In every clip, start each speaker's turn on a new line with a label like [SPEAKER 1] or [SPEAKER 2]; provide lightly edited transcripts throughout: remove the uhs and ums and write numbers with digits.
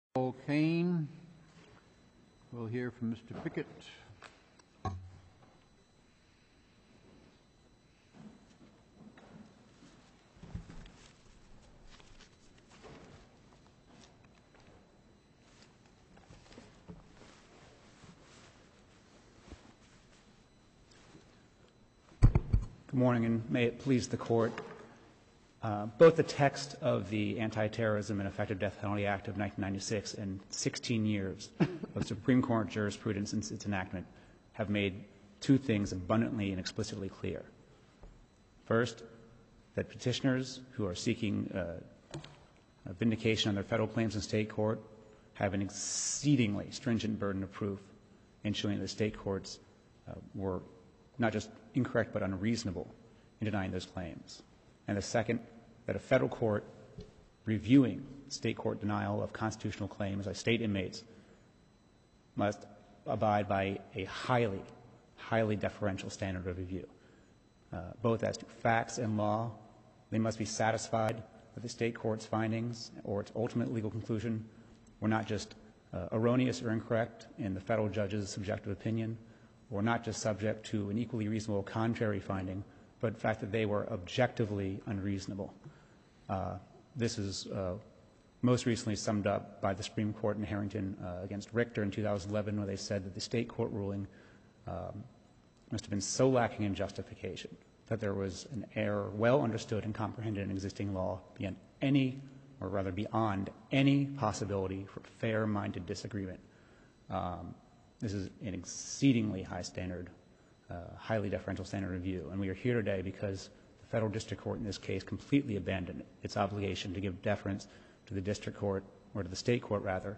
[SPEAKER 1] Paul Kane. We'll hear from Mr. Pickett.
[SPEAKER 2] Good morning, and may it please the Court. Both the text of the Anti-Terrorism and Effective Death Penalty Act of 1996 and 16 years of Supreme Court jurisprudence since its enactment have made two things abundantly and explicitly clear. First, that petitioners who are seeking a vindication on their federal claims in state court have an exceedingly stringent burden of proof in showing that the state courts were not just incorrect but unreasonable in denying those claims. And the second, that a federal court reviewing state court denial of constitutional claims by state inmates must abide by a highly, highly deferential standard of review. Both as to facts and law, they must be satisfied that the state court's findings or its ultimate legal conclusion were not just erroneous or incorrect in the federal judge's subjective opinion, or not just subject to an equally reasonable contrary finding, but the fact that they were objectively unreasonable. This is most recently summed up by the Supreme Court in Harrington against Richter in 2011, where they said that the state court ruling must have been so lacking in justification that there was an error well understood and comprehended in existing law beyond any, or rather beyond any possibility for fair-minded disagreement. This is an exceedingly high standard, highly deferential standard review, and we are here today because the federal district court in this case completely abandoned its obligation to give deference to the district court, or to the state court rather,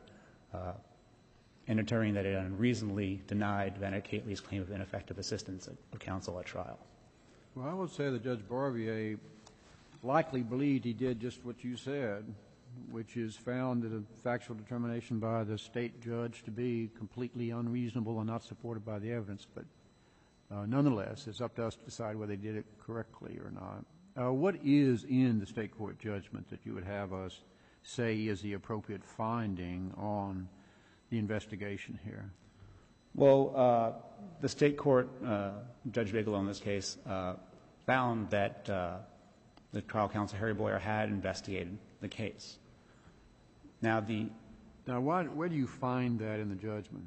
[SPEAKER 2] in determining that it unreasonably denied Vanna Cately's claim of ineffective assistance of counsel at trial.
[SPEAKER 1] Well, I would say that Judge Barbier likely believed he did just what you said, which is found that a factual determination by the state judge to be completely unreasonable and not supported by the evidence. But nonetheless, it's up to us to decide whether they did it correctly or not. What is in the state court judgment that you would have us say is the appropriate finding on the investigation here?
[SPEAKER 2] Well, the state court, Judge Bigelow in this case, found that the trial counsel, Harry Boyer, had investigated the case. Now,
[SPEAKER 1] where do you find that in the judgment?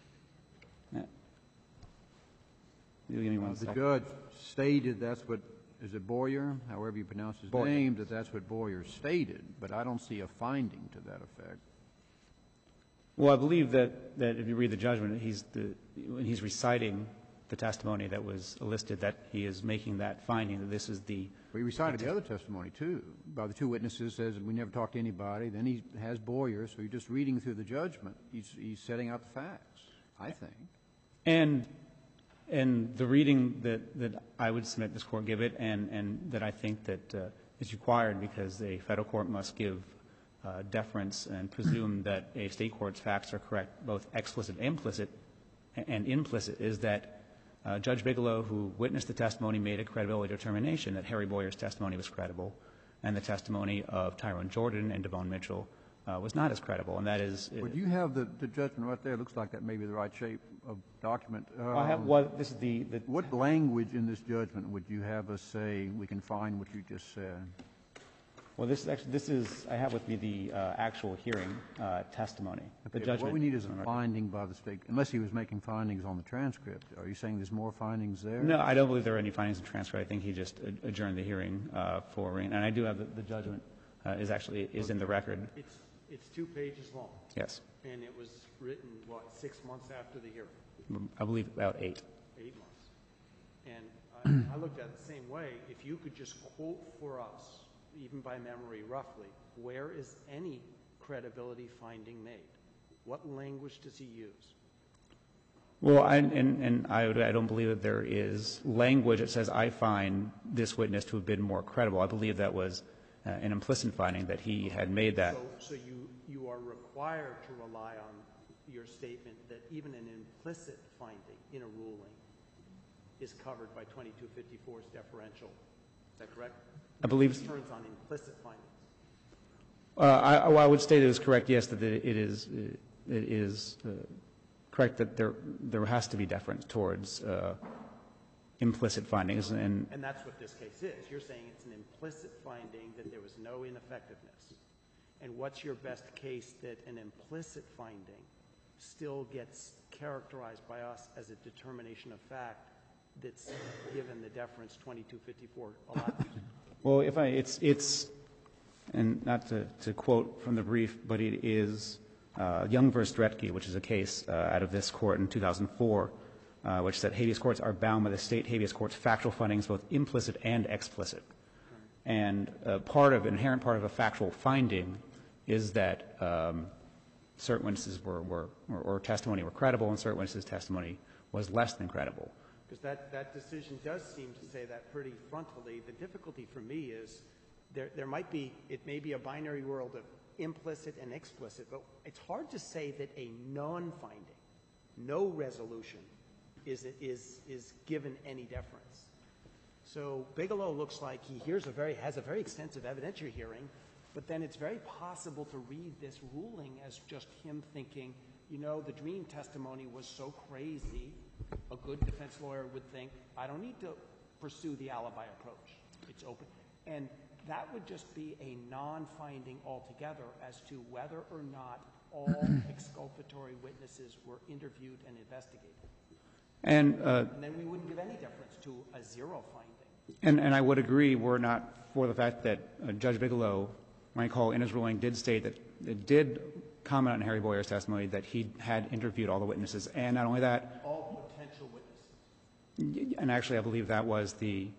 [SPEAKER 2] Give me one second.
[SPEAKER 1] The judge stated that's what, is it Boyer, however you pronounce his name, that that's what Boyer stated, but I don't see a finding to that effect.
[SPEAKER 2] Well, I believe that if you read the judgment, when he's reciting the testimony that was elicited, that he is making that finding that this is the...
[SPEAKER 1] But he recited the other testimony, too, by the two witnesses, says we never talked to anybody. Then he has Boyer, so you're just reading through the judgment. He's setting out the facts, I think.
[SPEAKER 2] And the reading that I would submit this Court give it, and that I think that is required because a Federal court must give deference and presume that a State court's facts are correct, both explicit and implicit, is that Judge Bigelow, who witnessed the testimony, made a credibility determination that Harry Boyer's testimony was credible, and the testimony of Tyrone Jordan and Devon Mitchell was not as credible, and that is...
[SPEAKER 1] But you have the judgment right there. It looks like that may be the right shape of document.
[SPEAKER 2] I have what this is the...
[SPEAKER 1] What language in this judgment would you have us say we can find what you just said?
[SPEAKER 2] Well, this is I have with me the actual hearing testimony. The judgment.
[SPEAKER 1] What we need is a finding by the State, unless he was making findings on the transcript. Are you saying there's more findings there?
[SPEAKER 2] No, I don't believe there are any findings in the transcript. I think he just adjourned the hearing for, and I do have the judgment is in the record.
[SPEAKER 3] It's 2 pages long.
[SPEAKER 2] Yes.
[SPEAKER 3] And it was written, what, 6 months after the hearing?
[SPEAKER 2] I believe about 8.
[SPEAKER 3] 8 months. And I looked at it the same way. If you could just quote for us, even by memory roughly, where is any credibility finding made? What language does he use?
[SPEAKER 2] Well, I don't believe that there is language that says I find this witness to have been more credible. I believe that was an implicit finding that he had made that.
[SPEAKER 3] So you are required to rely on your statement that even an implicit finding in a ruling is covered by 2254's deferential. Is that correct?
[SPEAKER 2] I believe
[SPEAKER 3] it turns on implicit findings.
[SPEAKER 2] I would state it is correct, yes, that it is correct that there has to be deference towards implicit findings. And
[SPEAKER 3] that's what this case is. You're saying it's an implicit finding that there was no ineffectiveness. And what's your best case that an implicit finding still gets characterized by us as a determination of fact that's given the deference 2254 allows?
[SPEAKER 2] Well, it's and not to quote from the brief, but it is Young v. Dretke, which is a case out of this court in 2004, which said habeas courts are bound by the state habeas court's factual findings, both implicit and explicit. And an inherent part of a factual finding is that certain witnesses or testimony were credible and certain witnesses' testimony was less than credible.
[SPEAKER 3] Because that decision does seem to say that pretty frontally. The difficulty for me is it may be a binary world of implicit and explicit, but it's hard to say that a non-finding, no resolution, is given any deference. So Bigelow looks like he has a very extensive evidentiary hearing, but then it's very possible to read this ruling as just him thinking, the dream testimony was so crazy, a good defense lawyer would think, I don't need to pursue the alibi approach. It's open. And that would just be a non-finding altogether as to whether or not all exculpatory witnesses were interviewed and investigated. And then we wouldn't give any deference to a zero finding.
[SPEAKER 2] And I would agree were not for the fact that Judge Bigelow, my call in his ruling, did state that it did comment on Harry Boyer's testimony that he had interviewed all the witnesses. And not only that,
[SPEAKER 3] all potential witnesses.
[SPEAKER 2] And actually I believe that was the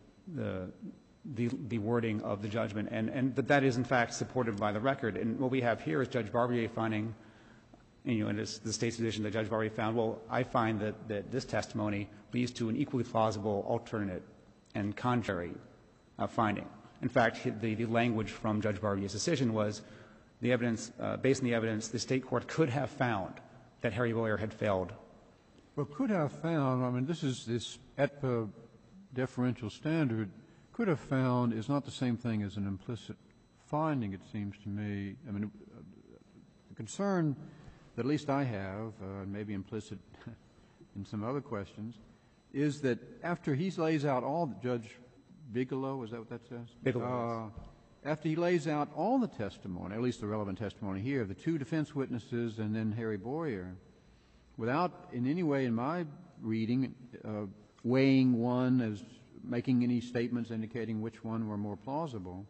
[SPEAKER 2] wording of the judgment, and that is in fact supported by the record. And what we have here is Judge Barbier finding, and it's the State's position that Judge Barbier found, well, I find that this testimony leads to an equally plausible alternate and contrary finding. In fact, the language from Judge Barbier's decision was the evidence, based on the evidence, the State court could have found that Harry Boyer had failed.
[SPEAKER 1] Well, could have found, I mean, this AEDPA deferential standard, could have found is not the same thing as an implicit finding, it seems to me. I mean, the concern that at least I have, maybe implicit in some other questions, is that after he lays out Judge Bigelow, is that what that says?
[SPEAKER 2] Bigelow, yes.
[SPEAKER 1] After he lays out all the testimony, at least the relevant testimony here, the two defense witnesses and then Harry Boyer, without in any way in my reading weighing one as making any statements indicating which one were more plausible,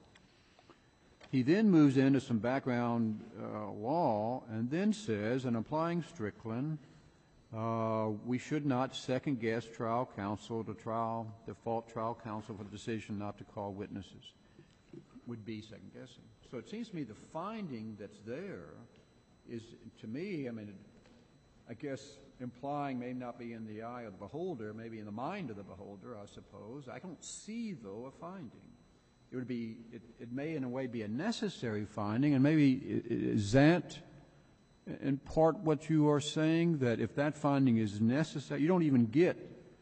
[SPEAKER 1] he then moves into some background law and then says, in applying Strickland, we should not second-guess trial counsel to default trial counsel for the decision not to call witnesses. Would be second-guessing. So it seems to me the finding that's there is, to me, I mean, I guess implying may not be in the eye of the beholder, maybe in the mind of the beholder, I suppose. I don't see, though, a finding. It would be, it may in a way be a necessary finding, and maybe is that in part what you are saying, that if that finding is necessary, you don't even get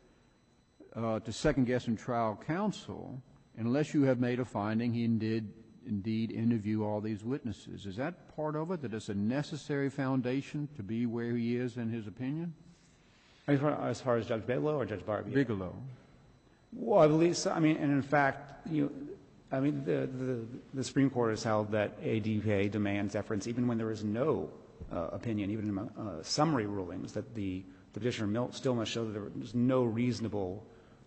[SPEAKER 1] to second-guess in trial counsel unless you have made a finding he did indeed interview all these witnesses. Is that part of it, that it's a necessary foundation to be where he is in his opinion?
[SPEAKER 2] As far as Judge Bigelow or Judge Barbier?
[SPEAKER 1] Bigelow.
[SPEAKER 2] Well, I believe so. I mean, and in fact, the Supreme Court has held that ADPA demands deference even when there is no opinion, even in summary rulings, that the petitioner still must show that there is no reasonable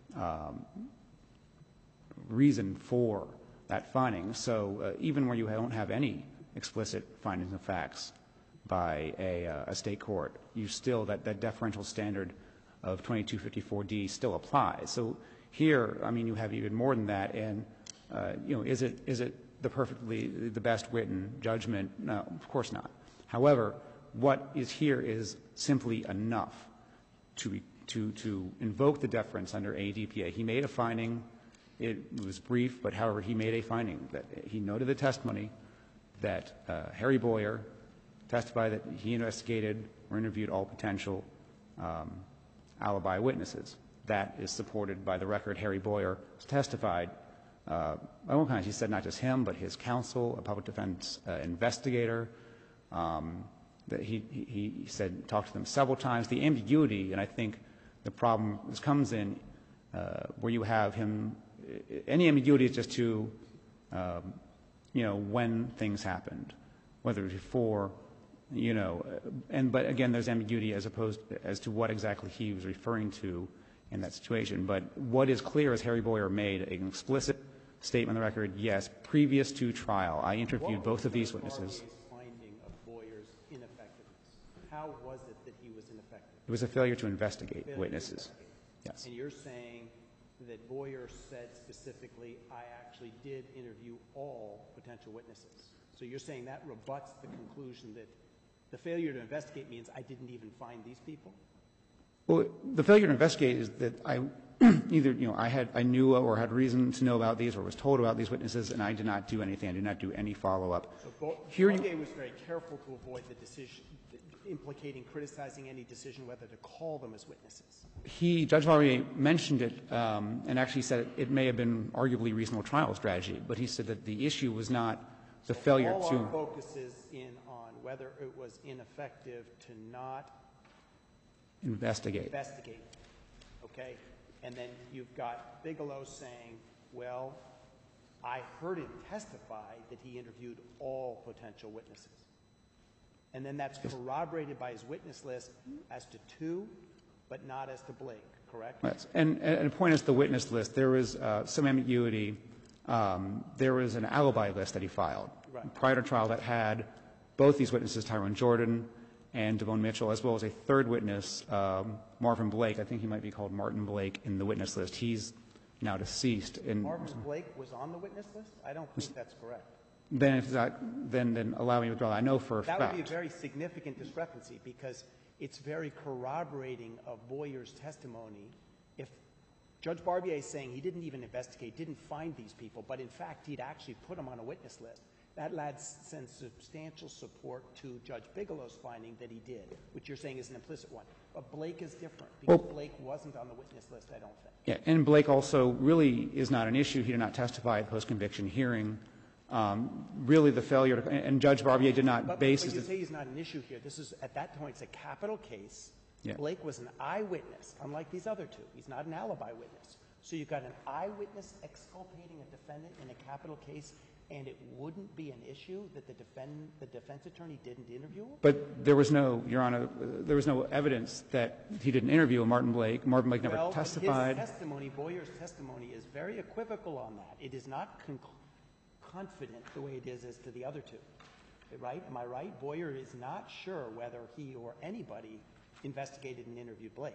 [SPEAKER 2] reason for that finding. So even where you don't have any explicit findings of facts by a state court, you still, that deferential standard of 2254D still applies. So here, I mean, you have even more than that, and is it the best written judgment? No, of course not. However, what is here is simply enough to invoke the deference under ADPA. He made a finding. It was brief, but however, he made a finding that he noted the testimony that Harry Boyer testified that he investigated or interviewed all potential alibi witnesses. That is supported by the record. Harry Boyer testified one kind, he said not just him, but his counsel, a public defense investigator, that he said talked to them several times. The ambiguity, and I think the problem comes in where you have him, any ambiguity is just to, when things happened, whether it was before, but again, there's ambiguity as to what exactly he was referring to in that situation. But what is clear is Harry Boyer made an explicit statement on the record, yes, previous to trial, I interviewed both of these witnesses.
[SPEAKER 3] What was Judge Barbier's finding of Boyer's ineffectiveness? How was it that he was ineffective?
[SPEAKER 2] It was a failure to investigate witnesses. Yes.
[SPEAKER 3] And you're saying that Boyer said specifically, I actually did interview all potential witnesses. So you're saying that rebuts the conclusion that the failure to investigate means I didn't even find these people?
[SPEAKER 2] Well, the failure to investigate is that I either, I knew or had reason to know about these or was told about these witnesses, and I did not do anything. I did not do any follow-up.
[SPEAKER 3] So Boyer was very careful to avoid the decision, implicating, criticizing any decision whether to call them as witnesses.
[SPEAKER 2] Judge Barbier mentioned it and actually said it may have been arguably reasonable trial strategy, but he said that the issue was not the failure
[SPEAKER 3] all
[SPEAKER 2] to
[SPEAKER 3] our focus is in on whether it was ineffective to not
[SPEAKER 2] investigate.
[SPEAKER 3] Okay? And then you've got Bigelow saying, well, I heard him testify that he interviewed all potential witnesses. And then that's corroborated by his witness list as to 2, but not as to Blake, correct?
[SPEAKER 2] Yes. And a point as to the witness list, there was some ambiguity. There was an alibi list that he filed prior to trial that had both these witnesses, Tyrone Jordan and Devone Mitchell, as well as a third witness, Marvin Blake. I think he might be called Martin Blake in the witness list. He's now deceased.
[SPEAKER 3] Marvin Blake was on the witness list? I don't think that's correct.
[SPEAKER 2] Then if that, then allow me to withdraw. I know for a fact.
[SPEAKER 3] That would be a very significant discrepancy because it's very corroborating of Boyer's testimony. If Judge Barbier is saying he didn't even investigate, didn't find these people, but in fact he'd actually put them on a witness list, that sends substantial support to Judge Bigelow's finding that he did, which you're saying is an implicit one. But Blake is different because Blake wasn't on the witness list, I don't think.
[SPEAKER 2] Yeah, and Blake also really is not an issue. He did not testify at the post-conviction hearing. Really the failure to, and Judge Barbier did not base his...
[SPEAKER 3] But you say he's not an issue here. This is, at that point, it's a capital case.
[SPEAKER 2] Yeah.
[SPEAKER 3] Blake was an eyewitness, unlike these other 2. He's not an alibi witness. So you've got an eyewitness exculpating a defendant in a capital case, and it wouldn't be an issue that the defense attorney didn't interview him?
[SPEAKER 2] But there was no, Your Honor, there was no evidence that he didn't interview Martin Blake. Martin Blake never testified.
[SPEAKER 3] His testimony, Boyer's testimony, is very equivocal on that. It is not confident the way it is as to the other 2. Right? Am I right? Boyer is not sure whether he or anybody investigated and interviewed Blake.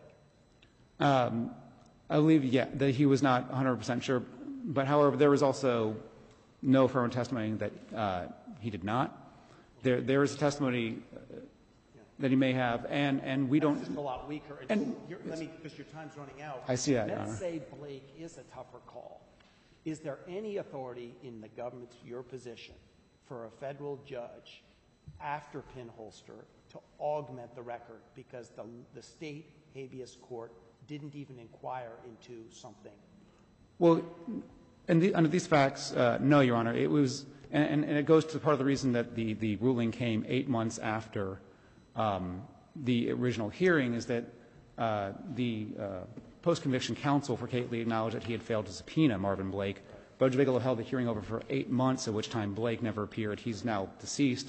[SPEAKER 2] I believe, yeah, that he was not 100% sure. But, however, there was also no firm testimony that he did not. There is a testimony that he may have, and we don't...
[SPEAKER 3] That's just a lot weaker.
[SPEAKER 2] And
[SPEAKER 3] let me, because your time's running out.
[SPEAKER 2] I see that, Your Honor.
[SPEAKER 3] Let's say Blake is a tougher call. Is there any authority in the government's, your position, for a federal judge after Pinholster to augment the record because the state habeas court didn't even inquire into something?
[SPEAKER 2] Well, under these facts, no, Your Honor. It was, and it goes to part of the reason that the ruling came 8 months after the original hearing is that the post-conviction counsel for Kate Lee acknowledged that he had failed to subpoena Marvin Blake. Judge Bigelow held the hearing over for 8 months, at which time Blake never appeared. He's now deceased.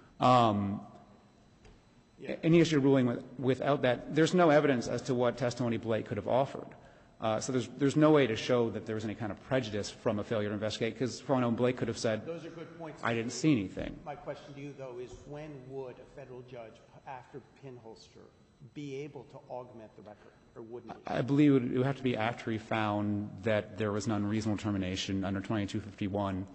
[SPEAKER 2] Any issue ruling without that, there's no evidence as to what testimony Blake could have offered. So there's no way to show that there was any kind of prejudice from a failure to investigate, because for all I know, Blake could have said,
[SPEAKER 3] those are good points.
[SPEAKER 2] I didn't see anything.
[SPEAKER 3] My question to you, though, is when would a federal judge after Pinholster be able to augment the record, or wouldn't he?
[SPEAKER 2] I believe it would have to be after he found that there was an unreasonable termination under 2251,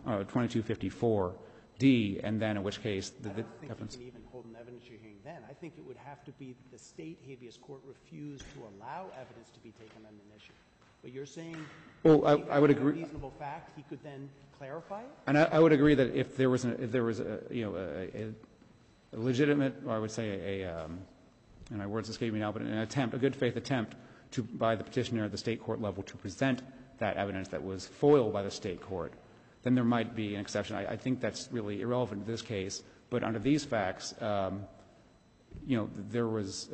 [SPEAKER 2] 2254D, and then in which case the
[SPEAKER 3] evidence. I don't think you can even hold an evidentiary hearing then. I think it would have to be that the state habeas court refused to allow evidence to be taken on an issue. But you're saying,
[SPEAKER 2] well, I would agree.
[SPEAKER 3] A reasonable fact, he could then clarify it?
[SPEAKER 2] And I would agree that if there was a legitimate, or I would say and my words escape me now, but an attempt, a good faith attempt by the petitioner at the state court level to present that evidence that was foiled by the state court, then there might be an exception. I think that's really irrelevant in this case. But under these facts, there was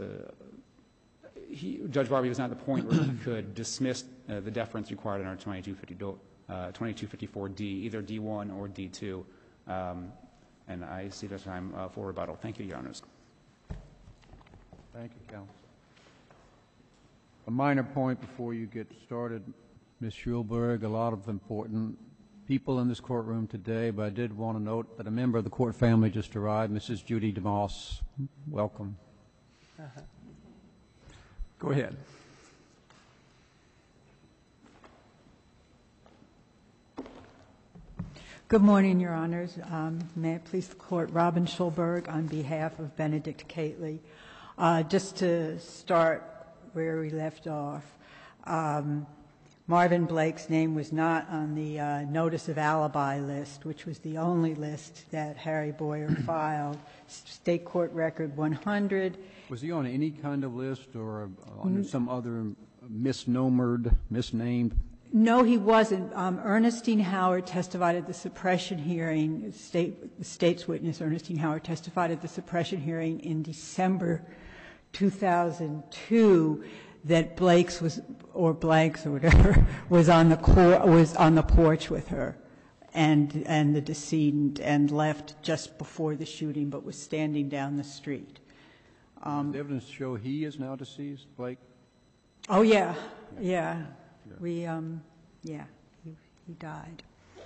[SPEAKER 2] Judge Barbee was not at the point where he could dismiss the deference required in our 2254D, either D1 or D2. And I see the time for rebuttal. Thank you, Your Honors.
[SPEAKER 1] Thank you, counsel. A minor point before you get started, Ms. Schulberg, a lot of important people in this courtroom today, but I did want to note that a member of the court family just arrived, Mrs. Judy DeMoss. Welcome. Go ahead.
[SPEAKER 4] Good morning, Your Honors. May it please the Court, Robin Schulberg on behalf of Benedict Cately. Just to start where we left off, Marvin Blake's name was not on the notice of alibi list, which was the only list that Harry Boyer filed. State Court Record 100.
[SPEAKER 1] Was he on any kind of list or under some other misnamed?
[SPEAKER 4] No, he wasn't. Ernestine Howard testified at the suppression hearing. The state's witness, Ernestine Howard, testified at the suppression hearing in December 2002 that Blake's was, or Blank's or whatever, was on the porch with her and the decedent, and left just before the shooting, but was standing down the street.
[SPEAKER 1] Does the evidence show he is now deceased, Blake?
[SPEAKER 4] Oh yeah. He died.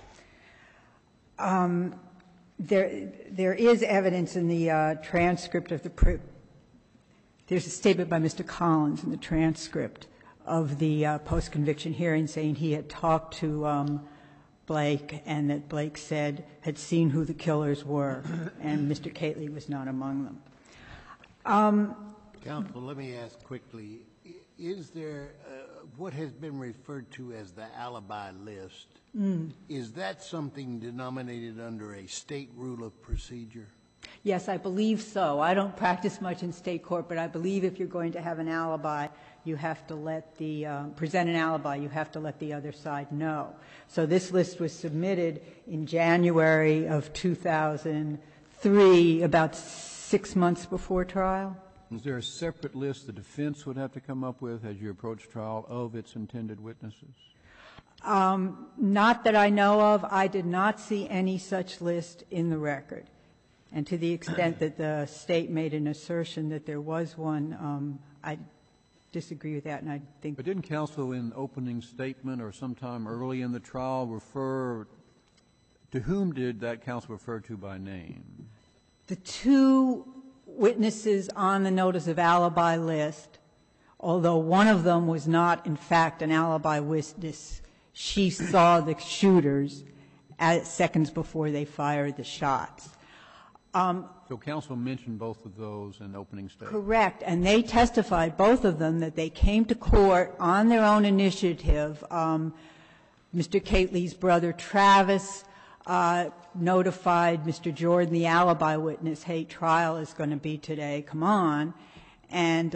[SPEAKER 4] There is evidence in the transcript of there's a statement by Mr. Collins in the transcript of the post-conviction hearing saying he had talked to Blake and that Blake had seen who the killers were, and Mr. Cately was not among them.
[SPEAKER 5] Counsel, let me ask quickly, is there what has been referred to as the alibi list, is that something denominated under a state rule of procedure?
[SPEAKER 4] Yes, I believe so. I don't practice much in state court, but I believe if you're going to have an alibi, you have to let present an alibi, you have to let the other side know. So this list was submitted in January of 2003, about 6 months before trial.
[SPEAKER 1] Is there a separate list the defense would have to come up with as you approach trial of its intended witnesses?
[SPEAKER 4] Not that I know of. I did not see any such list in the record. And to the extent that the state made an assertion that there was one, I disagree with that, and I think...
[SPEAKER 1] But didn't counsel in opening statement or sometime early in the trial refer... To whom did that counsel refer to by name?
[SPEAKER 4] The two witnesses on the notice of alibi list, although one of them was not, in fact, an alibi witness, she saw the shooters seconds before they fired the shots.
[SPEAKER 1] So counsel mentioned both of those in opening statement?
[SPEAKER 4] Correct. And they testified, both of them, that they came to court on their own initiative. Mr. Cately's brother, Travis, notified Mr. Jordan, the alibi witness, hey, trial is going to be today, come on. And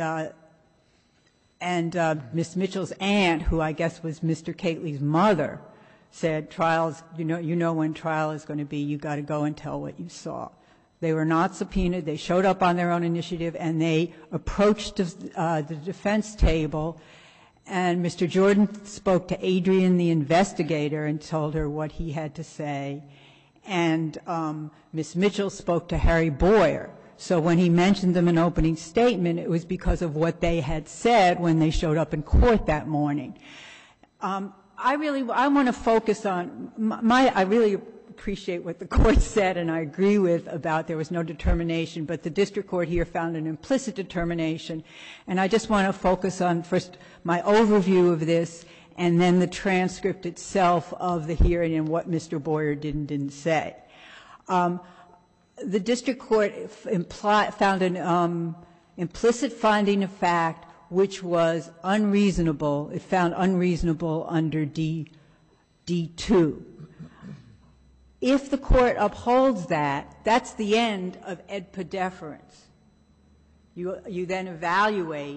[SPEAKER 4] Miss Mitchell's aunt, who I guess was Mr. Cately's mother, said, trials, you know when trial is going to be, you got to go and tell what you saw. They were not subpoenaed. They showed up on their own initiative, and they approached the defense table, and Mr. Jordan spoke to Adrian, the investigator, and told her what he had to say. And Miss Mitchell spoke to Harry Boyer. So when he mentioned them in opening statement, it was because of what they had said when they showed up in court that morning. I want to focus on I really appreciate what the court said, and I agree with about there was no determination, but the district court here found an implicit determination. And I just want to focus on first my overview of this and then the transcript itself of the hearing and what Mr. Boyer did and didn't say. The district court found an implicit finding of fact which was unreasonable. It found unreasonable under D2. If the court upholds that, that's the end of AEDPA deference. You then evaluate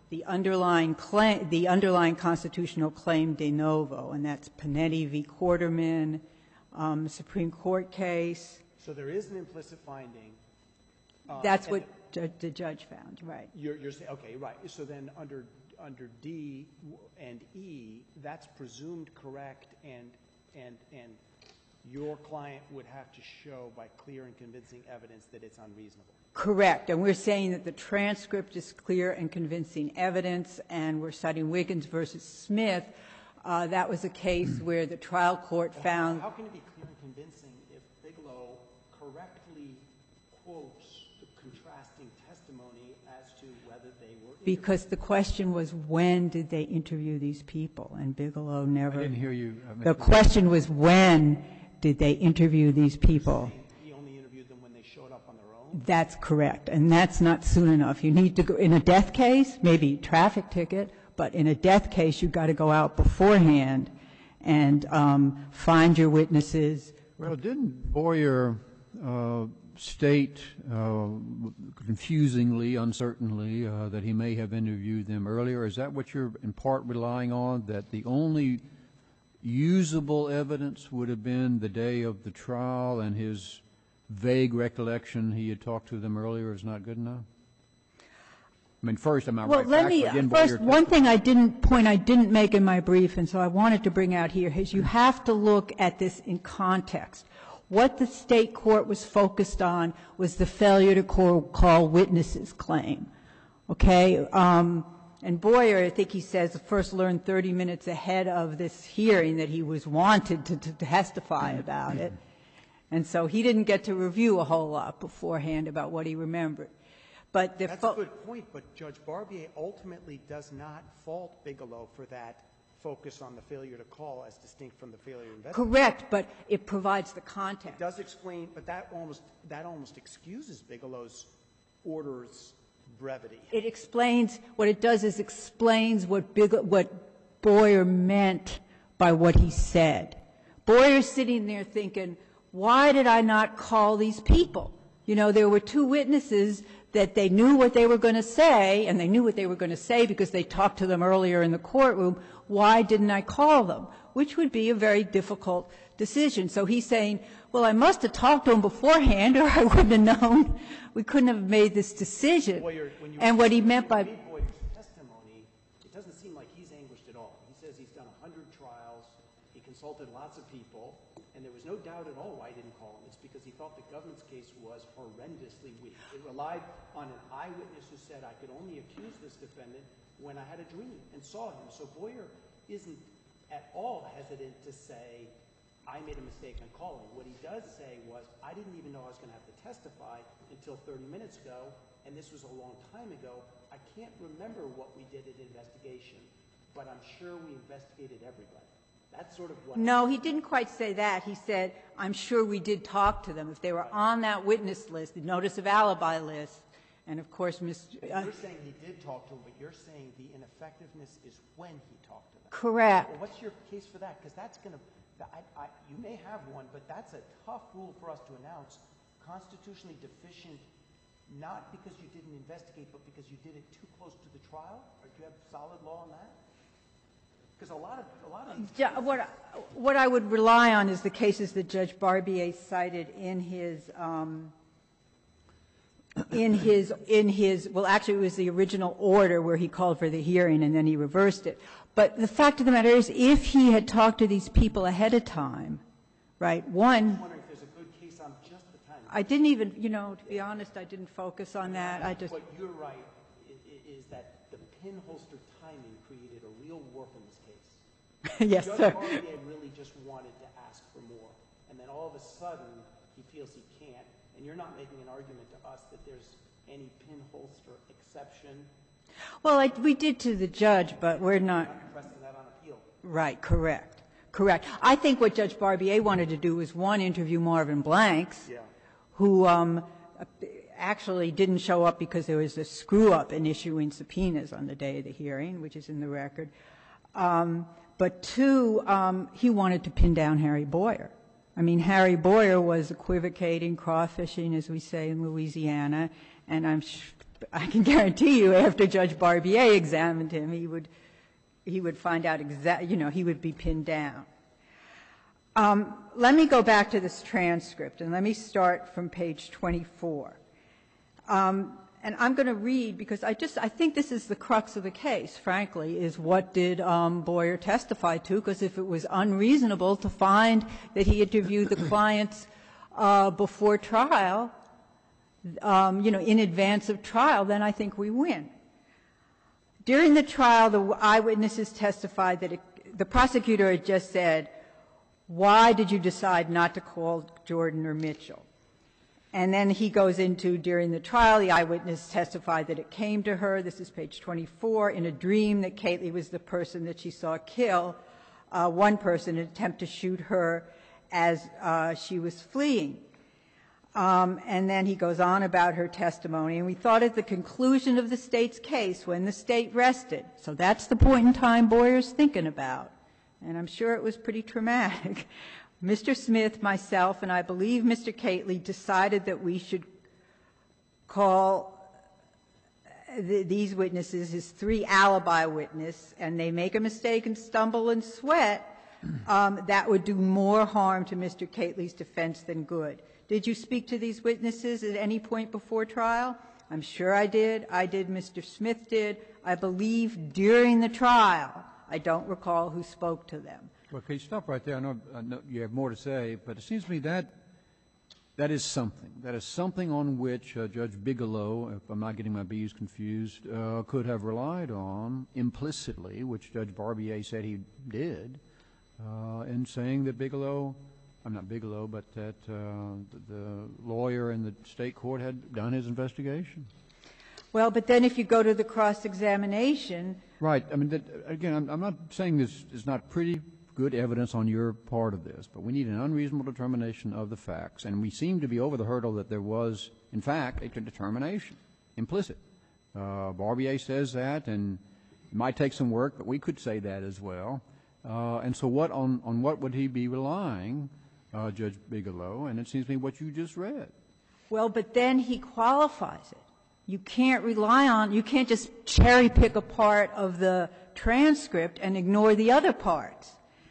[SPEAKER 4] the underlying constitutional claim de novo, and that's Panetti v. Quarterman, Supreme Court case.
[SPEAKER 3] So there is an implicit finding.
[SPEAKER 4] That's what the judge found, right?
[SPEAKER 3] You're saying, okay, right. So then under D and E, that's presumed correct, and your client would have to show by clear and convincing evidence that it's unreasonable.
[SPEAKER 4] Correct. And we're saying that the transcript is clear and convincing evidence, and we're citing Wiggins versus Smith. That was a case where the trial court found.
[SPEAKER 3] How can it be clear and convincing if Bigelow correctly quotes the contrasting testimony as to whether they were interviewed?
[SPEAKER 4] Because the question was, when did they interview these people? And Bigelow never.
[SPEAKER 1] I didn't hear you.
[SPEAKER 4] The question was, when did they interview these people?
[SPEAKER 3] He only interviewed them when they showed up on their own?
[SPEAKER 4] That's correct. And that's not soon enough. You need to go, in a death case, maybe traffic ticket, but in a death case, you've got to go out beforehand and find your witnesses.
[SPEAKER 1] Well, didn't Boyer state confusingly, uncertainly, that he may have interviewed them earlier? Is that what you're in part relying on, that the only usable evidence would have been the day of the trial and his vague recollection he had talked to them earlier is not good enough? I mean, first, am I right?
[SPEAKER 4] Well, let me, first, one thing I didn't make in my brief, and so I wanted to bring out here, is you have to look at this in context. What the state court was focused on was the failure to call witnesses claim, okay? And Boyer, I think he says, first learned 30 minutes ahead of this hearing that he was wanted to testify about it. And so he didn't get to review a whole lot beforehand about what he remembered. But
[SPEAKER 3] that's a good point, but Judge Barbier ultimately does not fault Bigelow for that focus on the failure to call as distinct from the failure to investigate.
[SPEAKER 4] Correct, but it provides the context.
[SPEAKER 3] It does explain, but that almost excuses Bigelow's order's brevity.
[SPEAKER 4] It explains, what it does is explains what Boyer meant by what he said. Boyer's sitting there thinking, why did I not call these people? You know, there were two witnesses that they knew what they were going to say, and they knew what they were going to say because they talked to them earlier in the courtroom. Why didn't I call them? Which would be a very difficult decision. So he's saying, well, I must have talked to them beforehand or I wouldn't have known. We couldn't have made this decision. And what he meant by
[SPEAKER 3] Boyer's testimony, it doesn't seem like he's anguished at all. He says he's done 100 trials, he consulted lots of people, and there was no doubt at all why he didn't call them. It's because he thought the government's case was horrendously weak. It relied on an eyewitness who said, I could only accuse this defendant when I had a dream and saw him. So Boyer isn't at all hesitant to say, I made a mistake on calling. What he does say was, I didn't even know I was going to have to testify until 30 minutes ago, and this was a long time ago. I can't remember what we did at investigation, but I'm sure we investigated everybody. That's sort of what...
[SPEAKER 4] No, he didn't quite say that. He said, I'm sure we did talk to them. If they were on that witness list, the notice of alibi list, and of course,
[SPEAKER 3] You're saying he did talk to them, but you're saying the ineffectiveness is when he talked to them.
[SPEAKER 4] Correct.
[SPEAKER 3] Well, what's your case for that? Because that's going to... you may have one, but that's a tough rule for us to announce. Constitutionally deficient, not because you didn't investigate, but because you did it too close to the trial? Or do you have solid law on that? Because a lot of
[SPEAKER 4] what I would rely on is the cases that Judge Barbier cited in his well, actually it was the original order where he called for the hearing and then he reversed it. But the fact of the matter is, if he had talked to these people ahead of time, right,
[SPEAKER 3] I'm wondering if there's a good case on just the timing.
[SPEAKER 4] I didn't even, to be honest, I didn't focus on that.
[SPEAKER 3] What you're right is that the pinholster timing created a real warp in this case.
[SPEAKER 4] Yes,
[SPEAKER 3] Judge
[SPEAKER 4] sir.
[SPEAKER 3] Barbier really just wanted to ask for more. And then all of a sudden, he feels he can't. And you're not making an argument to us that there's any pinholster exception.
[SPEAKER 4] Well, we did to the judge, but we're not.
[SPEAKER 3] You're not pressing that on appeal.
[SPEAKER 4] Right, correct. I think what Judge Barbier wanted to do was, one, interview Marvin Blanks, who actually didn't show up because there was a screw-up in issuing subpoenas on the day of the hearing, which is in the record. But two, he wanted to pin down Harry Boyer. I mean, Harry Boyer was equivocating, crawfishing, as we say in Louisiana, and I'm I can guarantee you after Judge Barbier examined him, he would find out he would be pinned down. Let me go back to this transcript, and let me start from page 24. And I'm going to read, because I think this is the crux of the case, frankly, is what did Boyer testify to, because if it was unreasonable to find that he interviewed the clients before trial, in advance of trial, then I think we win. During the trial, the eyewitnesses testified that the prosecutor had just said, why did you decide not to call Jordan or Mitchell? And then he goes into, during the trial, the eyewitness testified that it came to her, this is page 24, in a dream that Kately was the person that she saw kill one person in an attempt to shoot her as she was fleeing. And then he goes on about her testimony, and we thought at the conclusion of the State's case, when the State rested, so that's the point in time Boyer's thinking about, and I'm sure it was pretty traumatic. Mr. Smith, myself, and I believe Mr. Kately decided that we should call these witnesses his 3 alibi witnesses, and they make a mistake and stumble and sweat, that would do more harm to Mr. Kately's defense than good. Did you speak to these witnesses at any point before trial? I'm sure I did. I did. Mr. Smith did. I believe during the trial. I don't recall who spoke to them.
[SPEAKER 1] Well, can you stop right there? I know you have more to say, but it seems to me that is something. That is something on which Judge Bigelow, if I'm not getting my B's confused, could have relied on implicitly, which Judge Barbier said he did, in saying that Bigelow, I'm not Bigelow, but that the lawyer in the State court had done his investigation.
[SPEAKER 4] Well, but then if you go to the cross-examination.
[SPEAKER 1] Right. I mean, again, I'm not saying this is not pretty good evidence on your part of this, but we need an unreasonable determination of the facts. And we seem to be over the hurdle that there was, in fact, a determination, implicit. Barbier says that, and it might take some work, but we could say that as well. And so on what would he be relying, Judge Bigelow? And it seems to me what you just read.
[SPEAKER 4] Well, but then he qualifies it. You can't rely on, you can't just cherry pick a part of the transcript and ignore the other parts.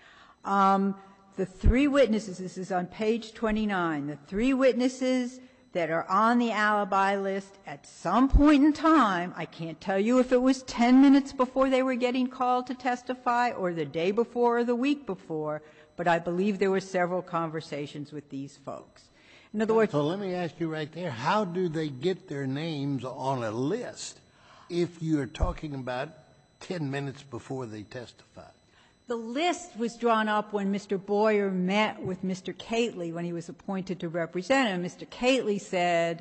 [SPEAKER 4] The 3 witnesses, this is on page 29, the 3 witnesses that are on the alibi list at some point in time, I can't tell you if it was 10 minutes before they were getting called to testify or the day before or the week before, but I believe there were several conversations with these folks. In other words,
[SPEAKER 5] so let me ask you right there, how do they get their names on a list if you're talking about 10 minutes before they testified?
[SPEAKER 4] the list was drawn up when Mr. Boyer met with Mr. Kately when he was appointed to represent him. Mr. Kately said,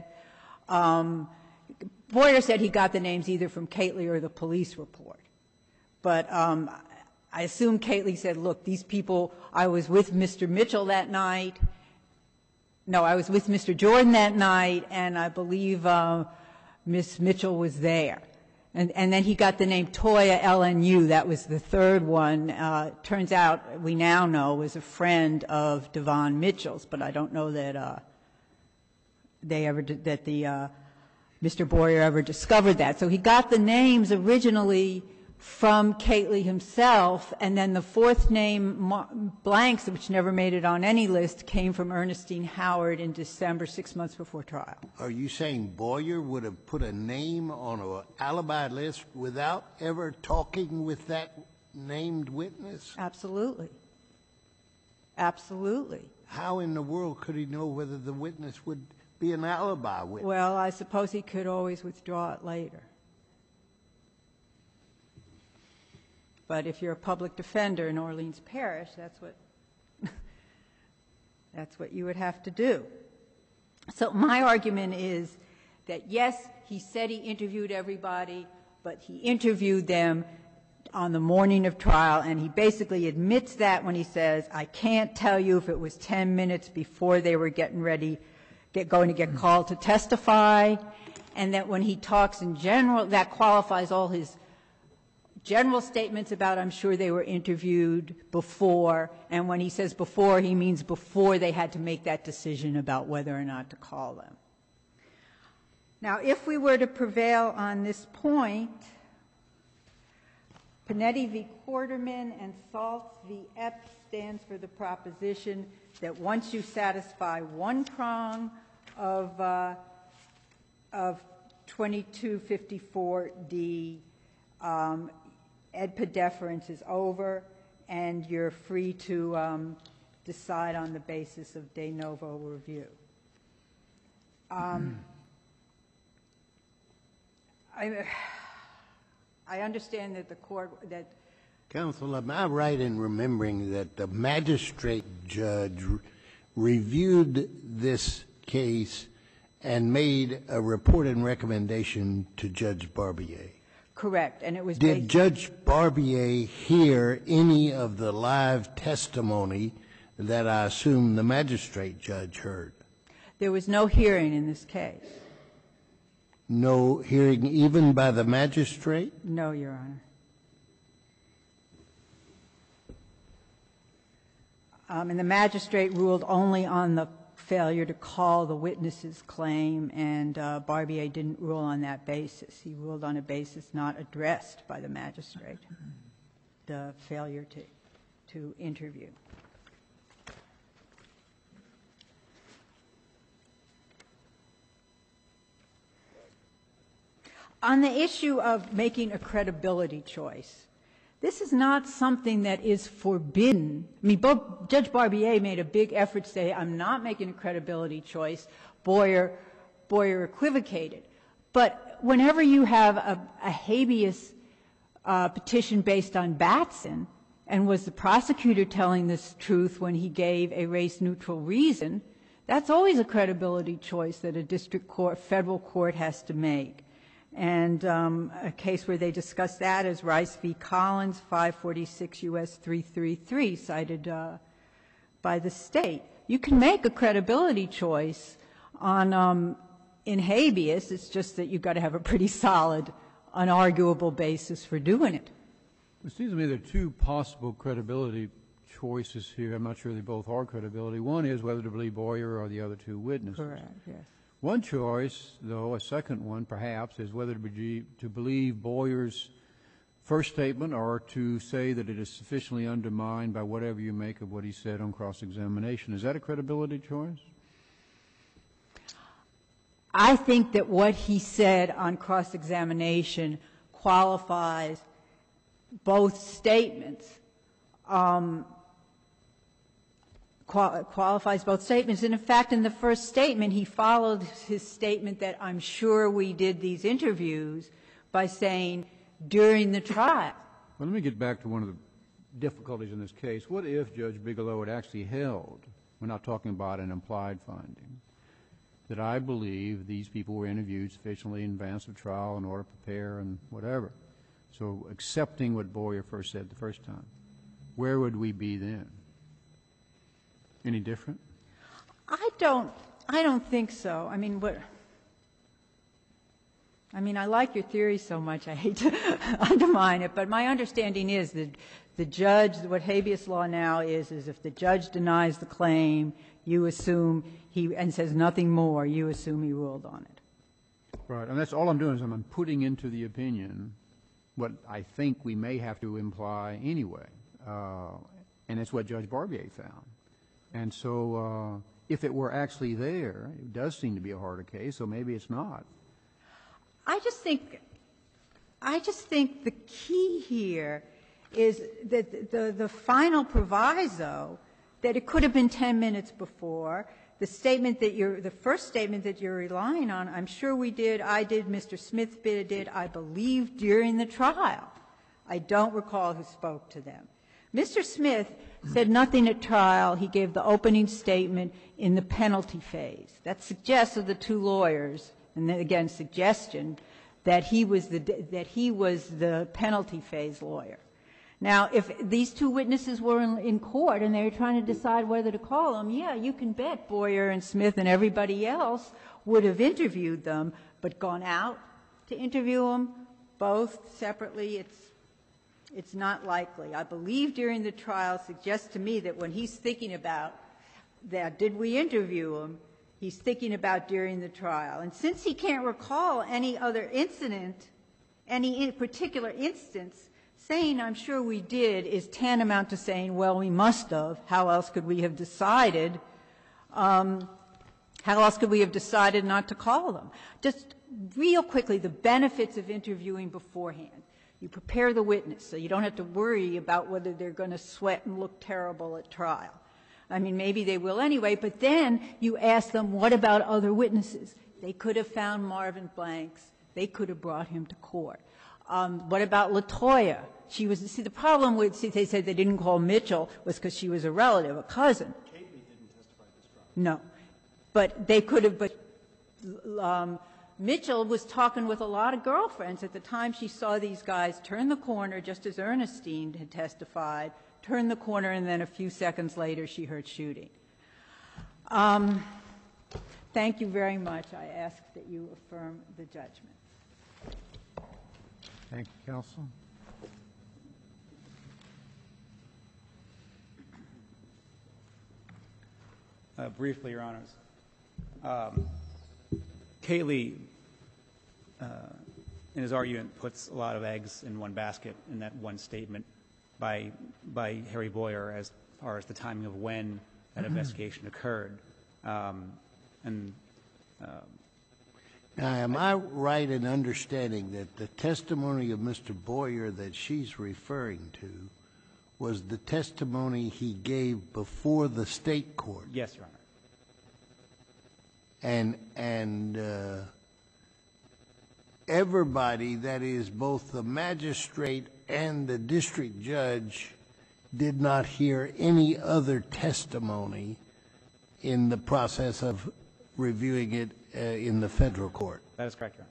[SPEAKER 4] Boyer said he got the names either from Kately or the police report. But I assume Kately said, look, these people, I was with Mr. Mitchell that night. No, I was with Mr. Jordan that night, and I believe Miss Mitchell was there. And then he got the name Toya LNU. That was the third one. Turns out, we now know, was a friend of Devon Mitchell's, but I don't know that Mr. Boyer ever discovered that. So he got the names originally from Kately himself, and then the fourth name, Blanks, which never made it on any list, came from Ernestine Howard in December, 6 months before trial.
[SPEAKER 5] Are you saying Boyer would have put a name on an alibi list without ever talking with that named witness?
[SPEAKER 4] Absolutely. Absolutely.
[SPEAKER 5] How in the world could he know whether the witness would be an alibi witness?
[SPEAKER 4] Well, I suppose he could always withdraw it later. But if you're a public defender in Orleans Parish, that's what you would have to do. So my argument is that, yes, he said he interviewed everybody, but he interviewed them on the morning of trial, and he basically admits that when he says, I can't tell you if it was 10 minutes before they were getting ready, going to get called to testify, and that when he talks in general, that qualifies all his general statements about I'm sure they were interviewed before, and when he says before, he means before they had to make that decision about whether or not to call them. Now, if we were to prevail on this point, Panetti v. Quarterman and Saltz v. Epps stands for the proposition that once you satisfy one prong of 2254D, EDPA deference is over, and you're free to decide on the basis of de novo review. I understand that the court, that
[SPEAKER 5] Counsel, am I right in remembering that the magistrate judge reviewed this case and made a report and recommendation to Judge Barbier?
[SPEAKER 4] correct, and it was
[SPEAKER 5] Did
[SPEAKER 4] based,
[SPEAKER 5] Judge Barbier hear any of the live testimony that I assume the magistrate judge heard?
[SPEAKER 4] there was no hearing in this case.
[SPEAKER 5] No hearing even by the magistrate?
[SPEAKER 4] No, Your Honor. And the magistrate ruled only on the failure to call the witness's claim, and Barbier didn't rule on that basis. He ruled on a basis not addressed by the magistrate, the failure to interview. On the issue of making a credibility choice, this is not something that is forbidden. I mean, Judge Barbier made a big effort to say, I'm not making a credibility choice. Boyer equivocated. But whenever you have a habeas petition based on Batson, and was the prosecutor telling this truth when he gave a race-neutral reason, that's always a credibility choice that a district court, federal court has to make. And a case where they discussed that is Rice v. Collins, 546 U.S. 333, cited by the state. You can make a credibility choice on in habeas. It's just that you've got to have a pretty solid, unarguable basis for doing it.
[SPEAKER 1] It seems to me there are two possible credibility choices here. I'm not sure they both are credibility. One is whether to believe Boyer or the other two witnesses.
[SPEAKER 4] Correct, yes.
[SPEAKER 1] One choice, though, a second one perhaps, is whether to believe Boyer's first statement or to say that it is sufficiently undermined by whatever you make of what he said on cross-examination. Is that a credibility choice?
[SPEAKER 4] I think that what he said on cross-examination qualifies both statements. Qualifies both statements. And in fact, in the first statement, he followed his statement that I'm sure we did these interviews by saying during the trial.
[SPEAKER 1] Well, let me get back to one of the difficulties in this case. What if Judge Bigelow had actually held, we're not talking about an implied finding, that I believe these people were interviewed sufficiently in advance of trial in order to prepare and whatever. So accepting what Boyer first said the first time, where would we be then? Any different?
[SPEAKER 4] I don't think so. I mean, I like your theory so much, I hate to undermine it, but my understanding is that the judge, what habeas law now is if the judge denies the claim, you assume and says nothing more, you assume he ruled on it.
[SPEAKER 1] Right, and that's all I'm doing is I'm putting into the opinion what I think we may have to imply anyway, and that's what Judge Barbier found. And so if it were actually there, it does seem to be a harder case, so maybe it's not.
[SPEAKER 4] I just think the key here is that the final proviso, that it could have been 10 minutes before, the first statement that you're relying on, I'm sure we did, I did, Mr. Smith did, I believe during the trial. I don't recall who spoke to them. Mr. Smith said nothing at trial. He gave the opening statement in the penalty phase. That suggests of the two lawyers, and then again suggestion, that he was the penalty phase lawyer. Now, if these two witnesses were in court and they were trying to decide whether to call them, yeah, you can bet Boyer and Smith and everybody else would have interviewed them, but gone out to interview them both separately, it's not likely. I believe during the trial suggests to me that when he's thinking about that, did we interview him, he's thinking about during the trial. And since he can't recall any other incident, any particular instance, saying, I'm sure we did, is tantamount to saying, well, we must have. How else could we have decided? How else could we have decided not to call them? Just real quickly, the benefits of interviewing beforehand. You prepare the witness so you don't have to worry about whether they're going to sweat and look terrible at trial. I mean, maybe they will anyway, but then you ask them, what about other witnesses? They could have found Marvin Blanks. They could have brought him to court. What about LaToya? She was, see, the problem with, see, they said they didn't call Mitchell was because she was a relative, a cousin.
[SPEAKER 3] Kately didn't testify at this trial.
[SPEAKER 4] No. But they could have, but Mitchell was talking with a lot of girlfriends at the time she saw these guys turn the corner, just as Ernestine had testified, turn the corner, and then a few seconds later she heard shooting. Thank you very much. I ask that you affirm the judgment.
[SPEAKER 1] Thank you, counsel.
[SPEAKER 2] Briefly, Your Honors. Kately, in his argument, puts a lot of eggs in one basket in that one statement by Harry Boyer as far as the timing of when that investigation occurred.
[SPEAKER 5] Now, am I right in understanding that the testimony of Mr. Boyer that she's referring to was the testimony he gave before the state court?
[SPEAKER 2] Yes, Your Honor.
[SPEAKER 5] And everybody, that is both the magistrate and the district judge, did not hear any other testimony in the process of reviewing it in the federal court.
[SPEAKER 2] That is correct, Your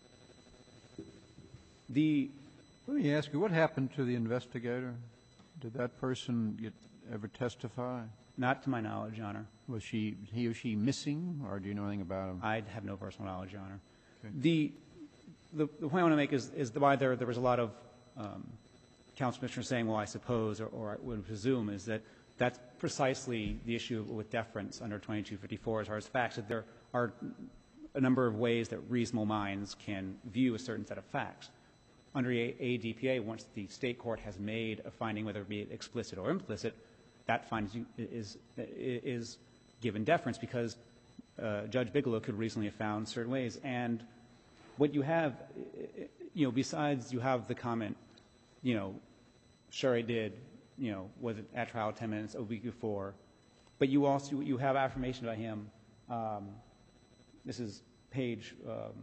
[SPEAKER 2] Honor.
[SPEAKER 1] Let me ask you, what happened to the investigator? Did that person ever testify?
[SPEAKER 2] Not to my knowledge, Your Honor.
[SPEAKER 1] Was he or she missing, or do you know anything about him?
[SPEAKER 2] I have no personal knowledge, Your Honor.
[SPEAKER 1] Okay.
[SPEAKER 2] The point I want to make is why there was a lot of counsel commissioners saying, well, I suppose, or I would presume, is that that's precisely the issue with deference under 2254 as far as facts, that there are a number of ways that reasonable minds can view a certain set of facts. Under ADPA, once the state court has made a finding, whether it be explicit or implicit, that finding is given deference because Judge Bigelow could reasonably have found certain ways. And what you have, besides you have the comment, sure I did, was it at trial 10 minutes a week before, but you also, you have affirmation by him. This is page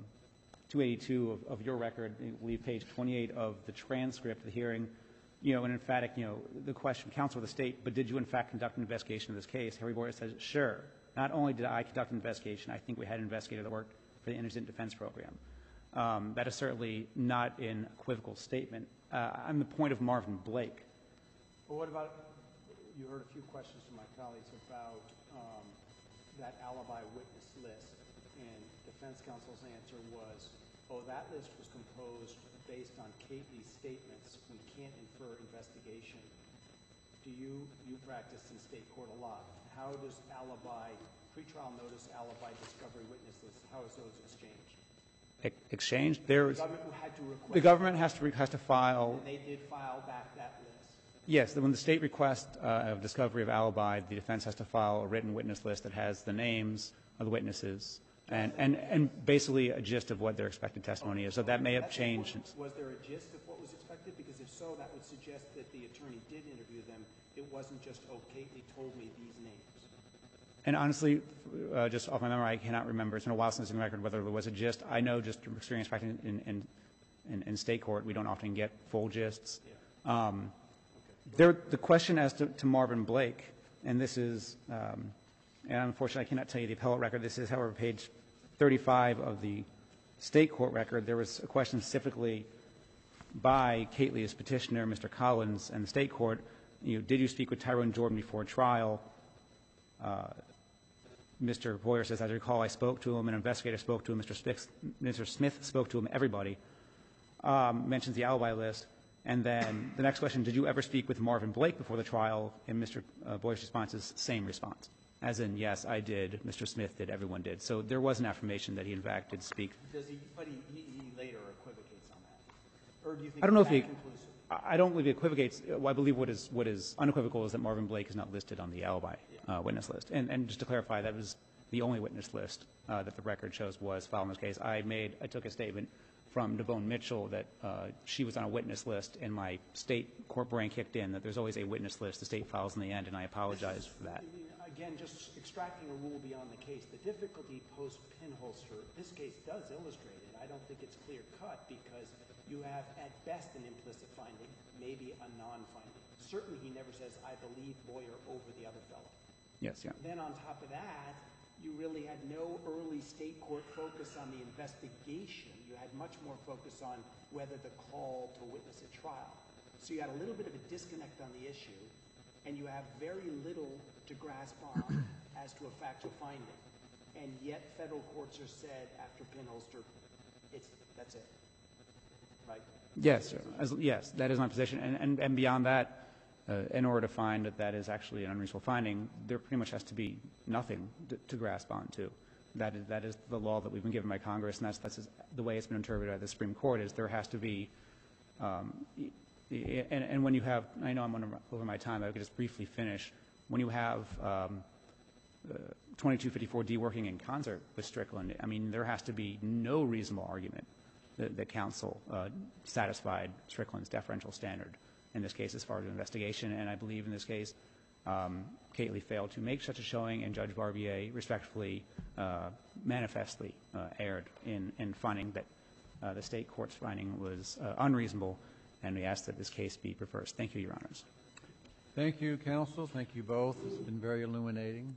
[SPEAKER 2] 282 of your record, I believe page 28 of the transcript of the hearing, an emphatic, the question, counsel of the state, but did you in fact conduct an investigation of this case? Harry Boyer says, sure. Not only did I conduct an investigation, I think we had an investigator that worked for the Indigent Defense Program. That is certainly not an equivocal statement. On the point of Marvin Blake.
[SPEAKER 3] Well, what about, you heard a few questions from my colleagues about that alibi witness list, and defense counsel's answer was, oh, that list was composed based on Kately's statements. We can't infer investigation. You practice in state court a lot. How does pretrial notice alibi discovery witness list, how is those exchanged?
[SPEAKER 2] Exchanged?
[SPEAKER 3] The government had to request.
[SPEAKER 2] The government has to file.
[SPEAKER 3] And they did file back that list.
[SPEAKER 2] Yes, when the state requests of discovery of alibi, the defense has to file a written witness list that has the names of the witnesses and basically a gist of what their expected testimony is. So that may have changed.
[SPEAKER 3] Was there a gist of what was expected? Because if so, that would suggest that the attorney did interview them. It wasn't just, oh, Kately told me these names.
[SPEAKER 2] And honestly, just off my memory, I cannot remember. It's been a while since I've seen the record whether there was a gist. I know just from experience practicing in state court, we don't often get full gists. The question as to Marvin Blake, and this is, and unfortunately I cannot tell you the appellate record. This is, however, page 35 of the state court record. There was a question specifically by Kately's petitioner, Mr. Collins, and the state court. Did you speak with Tyrone Jordan before trial? Mr. Boyer says, as I recall, I spoke to him, an investigator spoke to him, Mr. Smith spoke to him, everybody. Mentions the alibi list. And then the next question, did you ever speak with Marvin Blake before the trial? And Mr. Boyer's response is same response. as in, yes, I did, Mr. Smith did, everyone did. So there was an affirmation that he, in fact, did speak.
[SPEAKER 3] Does he, but he later equivocates on that? Or do you think
[SPEAKER 2] I don't know if
[SPEAKER 3] it's
[SPEAKER 2] he,
[SPEAKER 3] that conclusive?
[SPEAKER 2] I don't believe he equivocates. I believe what is unequivocal is that Marvin Blake is not listed on the alibi witness list. And just to clarify, that was the only witness list that the record shows was filed in this case. I took a statement from Devone Mitchell that she was on a witness list, and my state court brain kicked in that there's always a witness list the state files in the end, and I apologize for that.
[SPEAKER 3] Again, just extracting a rule beyond the case, the difficulty post-Pinholster, this case does illustrate it. I don't think it's clear-cut because you have, at best, an implicit finding, maybe a non-finding. Certainly, he never says, I believe Boyer over the other fellow.
[SPEAKER 2] Yes, yeah.
[SPEAKER 3] Then on top of that, you really had no early state court focus on the investigation. You had much more focus on whether the call to witness at trial. So you had a little bit of a disconnect on the issue, and you have very little to grasp on as to a factual finding. And yet federal courts are said after Pinholster, that's it, right?
[SPEAKER 2] Yes, sir. Yes, that is my position. And beyond that, in order to find that that is actually an unreasonable finding, there pretty much has to be nothing to grasp onto. That is the law that we've been given by Congress, and that's the way it's been interpreted by the Supreme Court, is there has to be, and when you have, I know I'm over my time, I could just briefly finish. When you have 2254D working in concert with Strickland, I mean, there has to be no reasonable argument that counsel satisfied Strickland's deferential standard in this case as far as investigation. And I believe in this case, Kately failed to make such a showing, and Judge Barbier respectfully, manifestly erred in finding that the state court's finding was unreasonable, and we ask that this case be reversed. Thank you, Your Honors.
[SPEAKER 1] Thank you, counsel. Thank you both. It's been very illuminating.